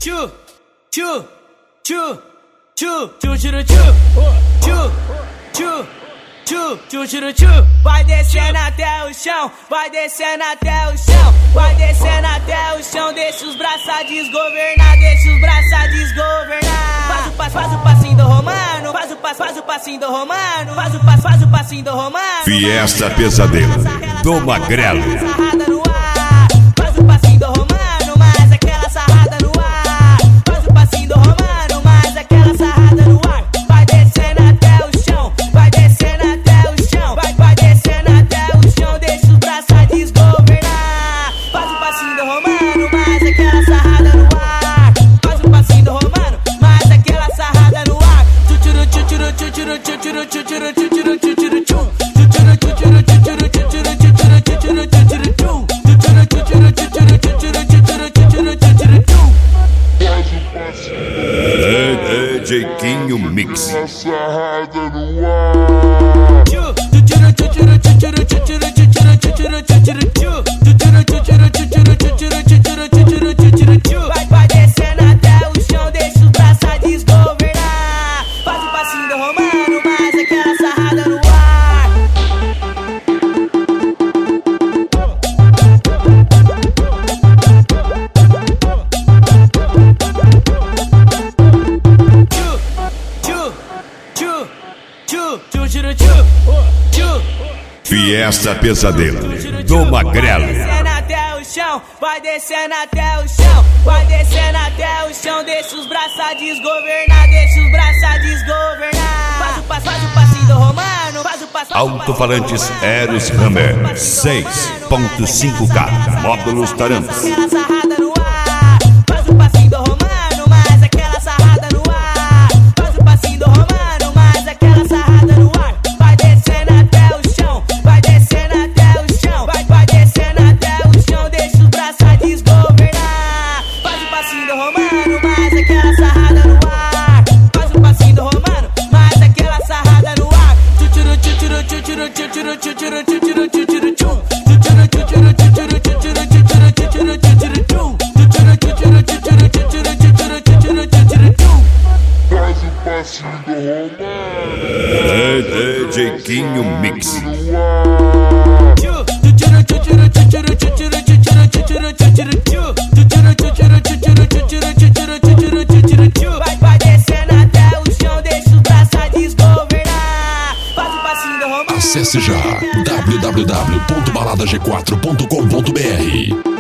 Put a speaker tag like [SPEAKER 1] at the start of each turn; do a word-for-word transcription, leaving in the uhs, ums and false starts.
[SPEAKER 1] tchu, tchu, tchu, tchu, tchu, tchu, tchu, tchu, tchu, tchu, tchu, tchu, tchu. Vai descendo até o chão, vai descendo até o chão, vai descendo até o chão. Deixa os braços desgovernar, deixa os braços desgovernar. Faz o passo, faz o passinho do romano, faz o passo, faz o passinho do romano, faz o passo, faz o passinho do romano.
[SPEAKER 2] Fiesta Pesadelo do Magrelo.
[SPEAKER 1] Faz o passinho do romano, mas aquela sarrada no ar. Faz o passinho do romano, mas aquela sarrada no ar. Vai descendo até o chão, vai descendo até o chão, vai, vai descendo até o chão. Deixa os braços desgovernar. Faz o passinho do romano, mas aquela sarrada no ar. Faz o passinho do romano, mas aquela sarrada no ar. Tchuru tchuru tchuru tchuru tchuru tchuru tchuru tchuru.
[SPEAKER 2] D J Quinho Mix.
[SPEAKER 1] Vai, vai descendo até o chão, deixa os braços desgovernar. Faz o passinho do romano, mas aquela sarrada no ar.
[SPEAKER 2] Fiesta Pesadelo do Magrelo.
[SPEAKER 1] Vai descendo até o chão, vai descendo até o chão, vai descendo até o chão. Deixa os braços desgovernar, deixa os braços desgovernar. Faz o passo, faz o passinho do romano, faz o passo.
[SPEAKER 2] Alto-falantes Eros Hammer seis ponto cinco K módulos Tarantos.
[SPEAKER 1] Aquela sarrada no ar, faz o passinho do romano, mas aquela sarrada no ar. Faz o passinho do romano, mas aquela sarrada no ar. Vai descendo até o chão, vai descendo até o chão, vai, vai descendo até o chão. Deixa os braços desgovernar. Faz o passinho do romano, mas aquela sarrada no ar. Faz o passinho do romano, mas aquela sarrada no ar. Tchuru tchuru tchuru tchuru tchuru tchuru tchuru tchuru.
[SPEAKER 2] D J Quinho Mix.
[SPEAKER 1] Vai, vai descendo até o chão, deixa os braços desgovernar. Faz o passinho do romano.
[SPEAKER 3] Acesse já w w w ponto balada g quatro ponto com ponto b r.